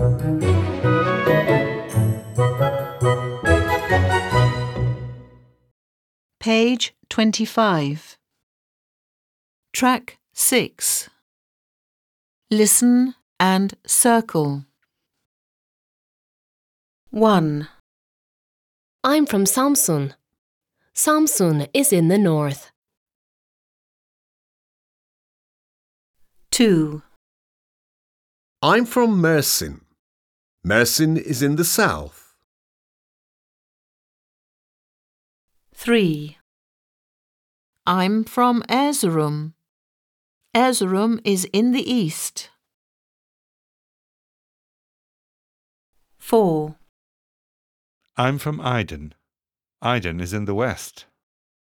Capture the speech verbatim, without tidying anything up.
Page twenty-five. Track six. Listen and circle. one. I'm from Samsun. Samsun is in the north. two. I'm from Mersin. Mersin is in the south. three. I'm from Erzurum. Erzurum is in the east. four. I'm from Aydın. Aydın is in the west.